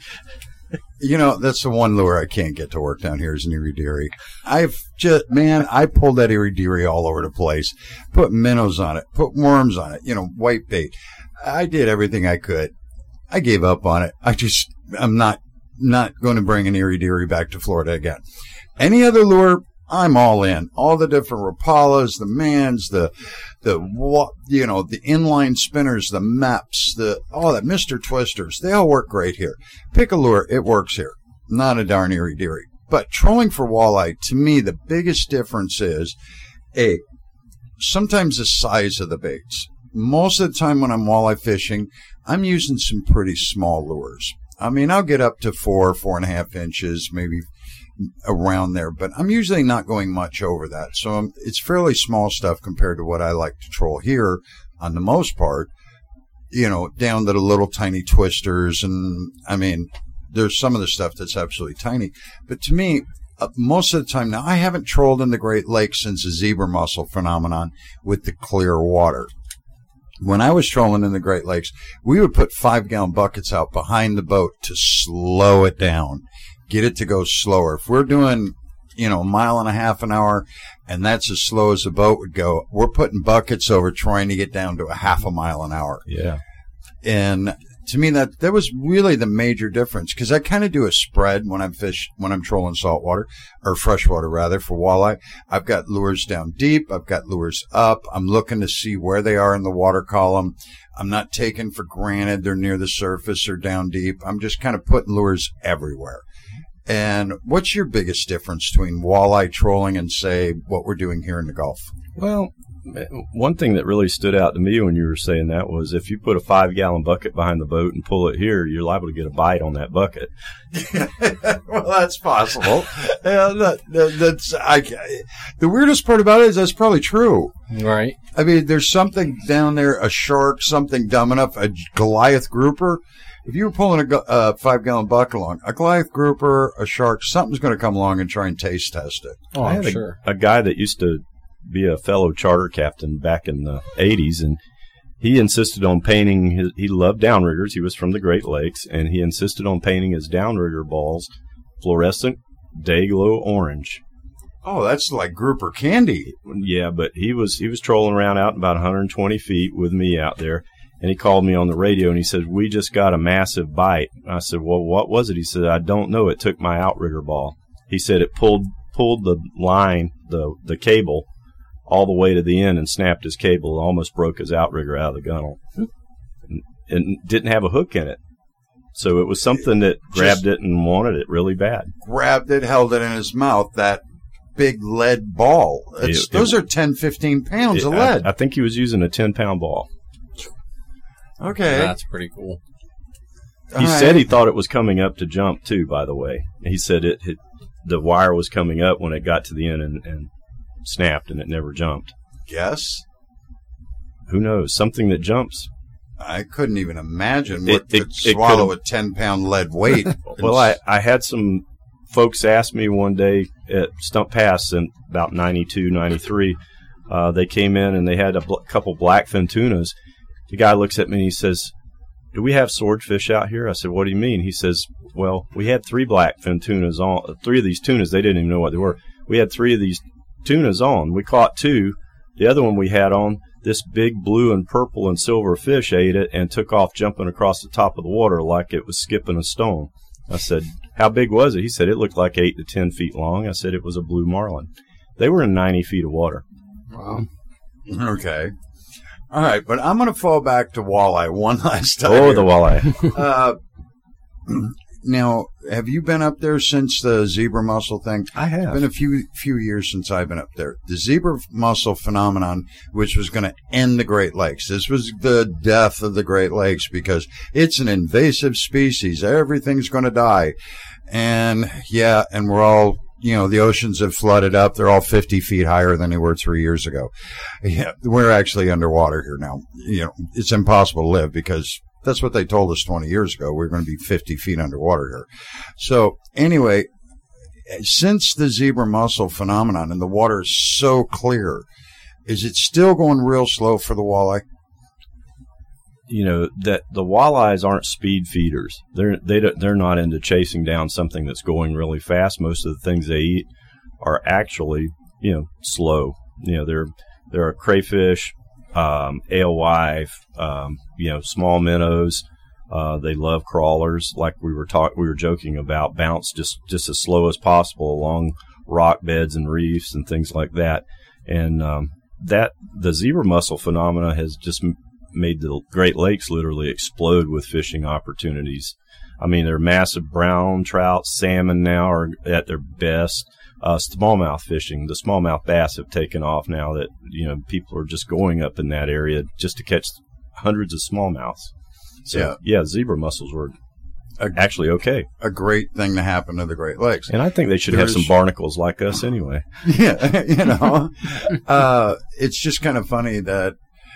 You know, that's the one lure I can't get to work down here is an Erie Deary. I've just, man, I pulled that Erie Deary all over the place. Put minnows on it, put worms on it, you know, white bait. I did everything I could. I gave up on it. I just, I'm not, not going to bring an Erie Deary back to Florida again. Any other lure, I'm all in. All the different Rapalas, the Mans, the, the, you know, the inline spinners, the Meps, the, all that, Mister Twisters, they all work great here. Pick a lure, it works here. Not a darn Erie Deary. But trolling for walleye, to me, the biggest difference is, A, sometimes the size of the baits. Most of the time when I'm walleye fishing, I'm using some pretty small lures. I mean, I'll get up to four, four and a half inches, maybe around there, but I'm usually not going much over that. So I'm, it's fairly small stuff compared to what I like to troll here on the most part, you know, down to the little tiny twisters. And I mean, there's some of the stuff that's absolutely tiny. But to me, uh, most of the time now, I haven't trolled in the Great Lakes since the zebra mussel phenomenon with the clear water. When I was trolling in the Great Lakes, we would put five-gallon buckets out behind the boat to slow it down, get it to go slower. If we're doing, you know, a mile and a half an hour, and that's as slow as the boat would go, we're putting buckets over trying to get down to a half a mile an hour. Yeah. And to me, that that was really the major difference, because I kind of do a spread when I'm fish when I'm trolling saltwater or freshwater rather for walleye. I've got lures down deep. I've got lures up. I'm looking to see where they are in the water column. I'm not taking for granted they're near the surface or down deep. I'm just kind of putting lures everywhere. And what's your biggest difference between walleye trolling and, say, what we're doing here in the Gulf? Well, one thing that really stood out to me when you were saying that was if you put a five-gallon bucket behind the boat and pull it here, you're liable to get a bite on that bucket. Well, that's possible. Yeah, that, that, that's I, the weirdest part about it is that's probably true. Right. I mean, there's something down there, a shark, something dumb enough, a Goliath grouper. If you were pulling a uh, five-gallon bucket along, a Goliath grouper, a shark, something's going to come along and try and taste test it. Oh, I I'm had sure. A, a guy that used to be a fellow charter captain back in the eighties, and he insisted on painting his, he loved downriggers. He was from the Great Lakes, and he insisted on painting his downrigger balls fluorescent day glow orange. Oh, that's like grouper candy. Yeah, but he was he was trolling around out about one hundred twenty feet with me out there, and he called me on the radio, and he said, "We just got a massive bite." I said, "Well, what was it?" He said, "I don't know. It took my outrigger ball." He said it pulled pulled the line, the the cable, all the way to the end and snapped his cable, almost broke his outrigger out of the gunnel, and, and didn't have a hook in it. So it was something that grabbed Just it and wanted it really bad. Grabbed it, held it in his mouth, that big lead ball. It's, It- those it- are ten, fifteen pounds It- of lead. I, I think he was using a ten-pound ball. Okay. That's pretty cool. He All said he right. thought it was coming up to jump, too, by the way. He said it, it the wire was coming up when it got to the end and, and snapped, and it never jumped. Yes. Who knows? Something that jumps. I couldn't even imagine It- what it- could it swallow a couldn't- ten-pound lead weight. Well, I, I had some folks ask me one day, at Stump Pass in about ninety-two, ninety-three. Uh, they came in and they had a bl- couple blackfin tunas. The guy looks at me and he says, "Do we have swordfish out here?" I said, "What do you mean?" He says, "Well, we had three blackfin tunas on. Three of these tunas, they didn't even know what they were. We had three of these tunas on. We caught two. The other one we had on, this big blue and purple and silver fish ate it and took off jumping across the top of the water like it was skipping a stone." I said, "How big was it?" He said, "It looked like eight to ten feet long." I said, "It was a blue marlin." They were in ninety feet of water. Wow. Okay. All right, but I'm going to fall back to walleye one last time. Oh, here. the walleye. uh, now, have you been up there since the zebra mussel thing? I have. It's been a few few years since I've been up there. The zebra mussel phenomenon, which was going to end the Great Lakes. This was the death of the Great Lakes because it's an invasive species. Everything's going to die. And, yeah, and we're all... You know, the oceans have flooded up. They're all fifty feet higher than they were three years ago. Yeah, we're actually underwater here now. You know, it's impossible to live because that's what they told us twenty years ago. We're going to be fifty feet underwater here. So anyway, since the zebra mussel phenomenon and the water is so clear, is it still going real slow for the walleye? You know, that the walleyes aren't speed feeders. They're they don't, they're not into chasing down something that's going really fast. Most of the things they eat are actually, you know, slow. You know, they're they're a crayfish, um, alewife, um, you know, small minnows. Uh, they love crawlers, like we were talk we were joking about. Bounce just just as slow as possible along rock beds and reefs and things like that. And um, that the zebra mussel phenomena has just made the Great Lakes literally explode with fishing opportunities. I mean, they're massive brown trout, salmon now are at their best. Uh, smallmouth fishing, the smallmouth bass have taken off now that, you know, people are just going up in that area just to catch hundreds of smallmouths. So, yeah, yeah zebra mussels were a, actually okay. A great thing to happen to the Great Lakes. And I think they should There's, have some barnacles like us anyway. Yeah, you know, uh, it's just kind of funny that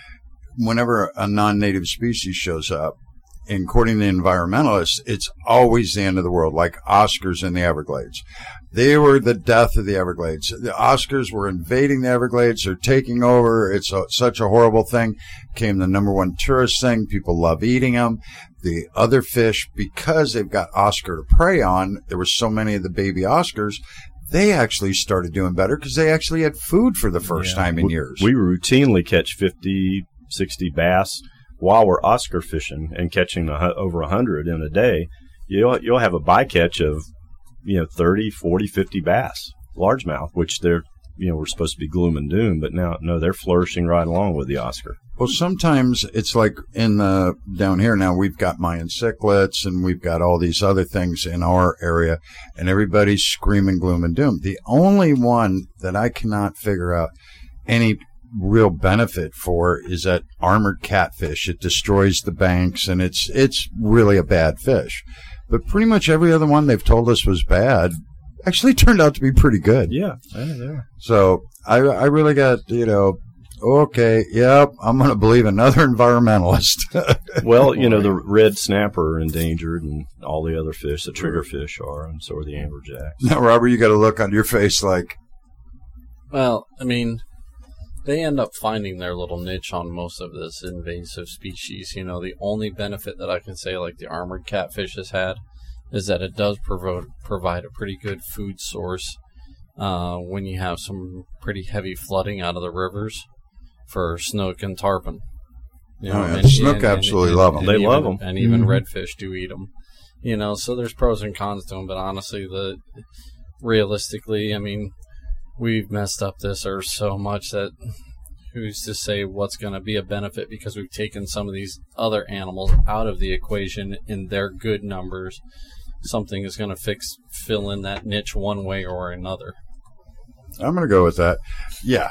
whenever a non-native species shows up, and according to the environmentalists, it's always the end of the world, like Oscars in the Everglades. They were the death of the Everglades. The Oscars were invading the Everglades. They're taking over. It's a, such a horrible thing. Became the number one tourist thing. People love eating them. The other fish, because they've got Oscar to prey on, there were so many of the baby Oscars, they actually started doing better because they actually had food for the first yeah. time in we, years. We routinely catch fifty, sixty bass while we're Oscar fishing and catching a, over one hundred in a day. You'll, you'll have a bycatch of, you know, thirty, forty, fifty bass, largemouth, which they're, you know, we're supposed to be gloom and doom, but now, no, they're flourishing right along with the Oscar. Well, sometimes it's like in the, down here now, we've got Mayan cichlids and we've got all these other things in our area, and everybody's screaming gloom and doom. The only one that I cannot figure out any real benefit for is that armored catfish. It destroys the banks, and it's it's really a bad fish. But pretty much every other one they've told us was bad actually turned out to be pretty good. Yeah, yeah, yeah. So I I really got, you know, okay, yep, I'm going to believe another environmentalist. Well, you know, the red snapper are endangered, and all the other fish, the triggerfish are, and so are the amberjacks. Now, Robert, you got a look on your face like... Well, I mean, they end up finding their little niche on most of this invasive species. You know, the only benefit that I can say, like the armored catfish has had, is that it does provo- provide a pretty good food source uh, when you have some pretty heavy flooding out of the rivers for snook and tarpon. You know, oh, yeah. and, Snook and, absolutely and, love them. And they even, love them. And even mm-hmm. redfish do eat them. You know, so there's pros and cons to them, but honestly, the realistically, I mean, we've messed up this earth so much that who's to say what's going to be a benefit, because we've taken some of these other animals out of the equation in their good numbers. Something is going to fix, fill in that niche one way or another. I'm going to go with that. Yeah.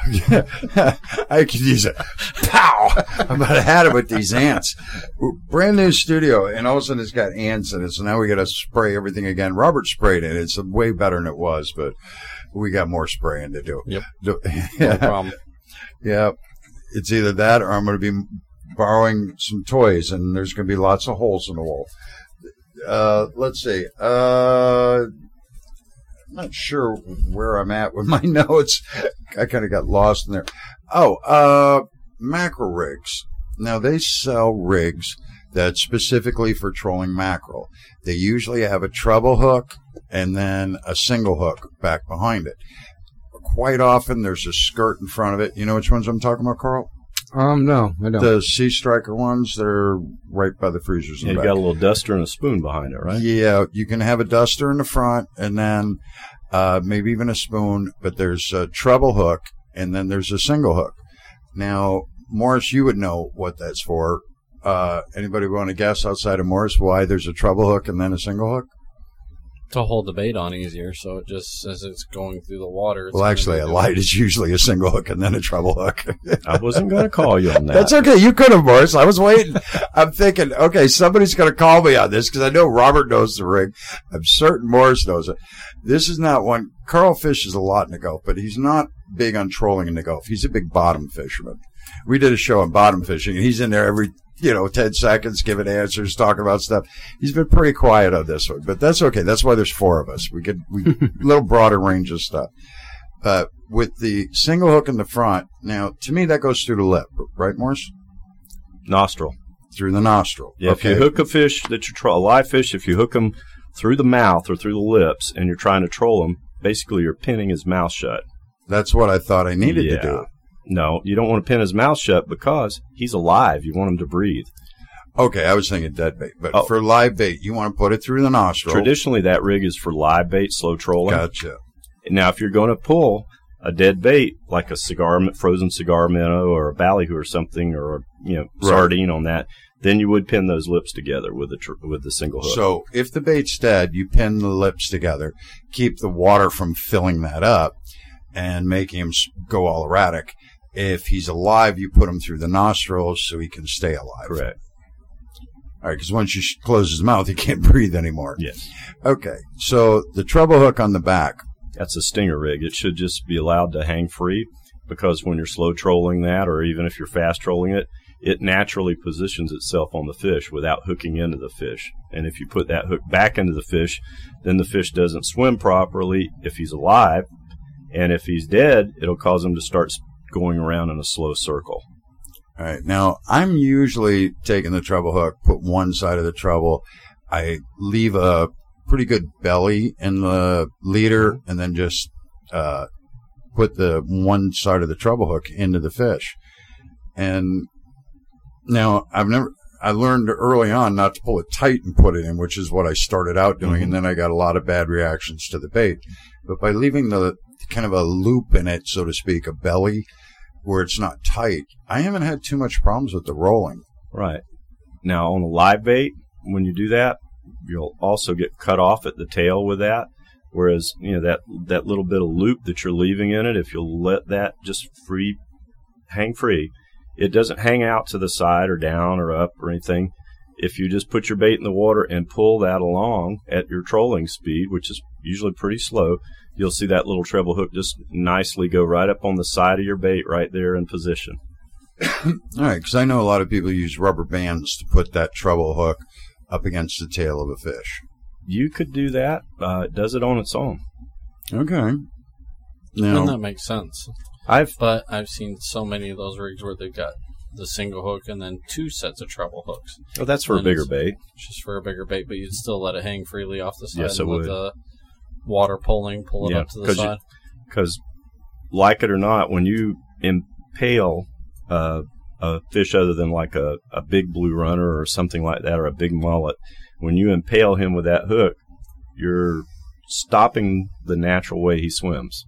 I could use it. Pow! I'm about to had it with these ants. Brand new studio, and all of a sudden it's got ants in it, so now we got to spray everything again. Robert sprayed it. It's way better than it was, but we got more spraying to do. Yep. do No yeah. problem. Yeah. It's either that or I'm going to be borrowing some toys, and there's going to be lots of holes in the wall. Uh, let's see. Uh, not sure where I'm at with my notes. I kind of got lost in there. Oh, uh, mackerel rigs. Now, they sell rigs that's specifically for trolling mackerel. They usually have a treble hook and then a single hook back behind it. Quite often, there's a skirt in front of it. You know which ones I'm talking about, Carl? Um, no, I don't. The Sea Striker ones, they're right by the freezers. Yeah, in you the got a back. little duster and a spoon behind it, right? Yeah, you can have a duster in the front and then uh, maybe even a spoon, but there's a treble hook and then there's a single hook. Now, Morris, you would know what that's for. Uh, anybody want to guess outside of Morris why there's a treble hook and then a single hook? To hold the bait on easier, so it just, as it's going through the water. It's Well, actually, I lied. It's usually a single hook and then a treble hook. I wasn't going to call you on that. That's okay. You could have, Morris. I was waiting. I'm thinking, okay, somebody's going to call me on this because I know Robert knows the rig. I'm certain Morris knows it. This is not one. Carl fishes a lot in the Gulf, but he's not big on trolling in the Gulf. He's a big bottom fisherman. We did a show on bottom fishing, and he's in there every, you know, ten seconds giving answers, talking about stuff. He's been pretty quiet on this one, but that's okay. That's why there's four of us. We could, we, a little broader range of stuff. Uh, with the single hook in the front, now, to me, that goes through the lip, right, Morris? Nostril. Through the nostril. Yeah, okay. if you hook a fish that you troll, a live fish, if you hook him through the mouth or through the lips and you're trying to troll him, basically you're pinning his mouth shut. That's what I thought I needed yeah. to do. No, you don't want to pin his mouth shut because he's alive. You want him to breathe. Okay, I was thinking dead bait, but Oh. for live bait, you want to put it through the nostril. Traditionally, that rig is for live bait, slow trolling. Gotcha. Now, if you're going to pull a dead bait, like a cigar, frozen cigar minnow or a ballyhoo or something, or, you know, Right. sardine on that, then you would pin those lips together with the tr- with the single hook. So if the bait's dead, you pin the lips together, keep the water from filling that up and making him s- go all erratic. If he's alive, you put him through the nostrils so he can stay alive. Correct. All right, because once you sh- close his mouth, he can't breathe anymore. Yes. Okay, so the treble hook on the back. That's a stinger rig. It should just be allowed to hang free because when you're slow trolling that, or even if you're fast trolling it, it naturally positions itself on the fish without hooking into the fish. And if you put that hook back into the fish, then the fish doesn't swim properly if he's alive. And if he's dead, it'll cause him to start going around in a slow circle. All right, now I'm usually taking the treble hook, put one side of the treble. I leave a pretty good belly in the leader, and then just uh, put the one side of the treble hook into the fish. And now I've never, I learned early on not to pull it tight and put it in, which is what I started out doing, Mm-hmm. and then I got a lot of bad reactions to the bait. But by leaving the kind of a loop in it, so to speak, a belly, where it's not tight, I haven't had too much problems with the rolling. Right. Now, on a live bait, when you do that, you'll also get cut off at the tail with that. Whereas, you know, that, that little bit of loop that you're leaving in it, if you'll let that just free, hang free, it doesn't hang out to the side or down or up or anything. If you just put your bait in the water and pull that along at your trolling speed, which is usually pretty slow, you'll see that little treble hook just nicely go right up on the side of your bait right there in position. All right, because I know a lot of people use rubber bands to put that treble hook up against the tail of a fish. You could do that. Uh, it does it on its own. Okay. And Now, that makes sense. I've But I've seen so many of those rigs where they've got the single hook and then two sets of treble hooks. oh, that's for a And bigger it's bait. Just for a bigger bait, but you'd still let it hang freely off the side. Yes, it and let would. the water pulling, pull it Yeah, up to the 'cause you- side. Because, like it or not, when you impale uh, a fish other than like a, a big blue runner or something like that, or a big mullet, when you impale him with that hook, you're stopping the natural way he swims.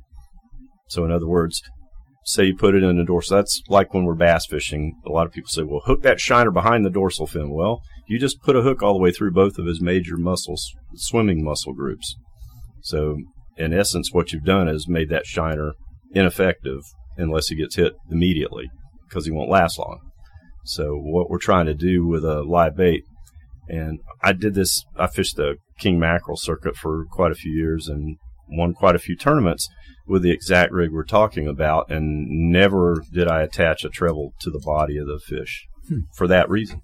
So, in other words, say you put it in the dorsal. That's like when we're bass fishing. A lot of people say, well, hook that shiner behind the dorsal fin. Well, you just put a hook all the way through both of his major muscles, swimming muscle groups. So, in essence, what you've done is made that shiner ineffective unless he gets hit immediately because he won't last long. So, what we're trying to do with a live bait, and I did this, I fished the king mackerel circuit for quite a few years and won quite a few tournaments with the exact rig we're talking about, and never did I attach a treble to the body of the fish Hmm. for that reason.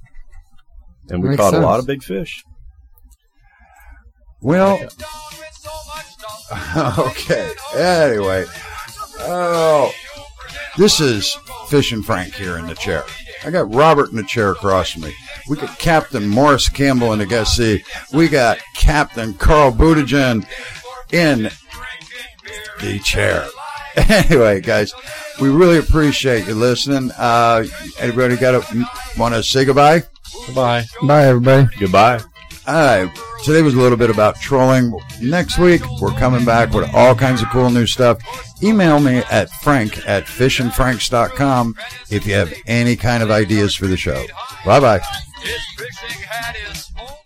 And we Makes caught sense. a lot of big fish. well, Down with so much stuff. Okay. Anyway, oh, this is Fishing Frank here in the chair. I got Robert in the chair across from me. We got Captain Morris Campbell in the guest seat. We got Captain Carl Buttigieg in the chair. Anyway, guys, we really appreciate you listening. Uh, anybody got to want to say goodbye? Goodbye. Bye, everybody. Goodbye. All right. Today was a little bit about trolling. Next week, we're coming back with all kinds of cool new stuff. Email me at frank at fishandfranks dot com if you have any kind of ideas for the show. Bye-bye. His fishing hat is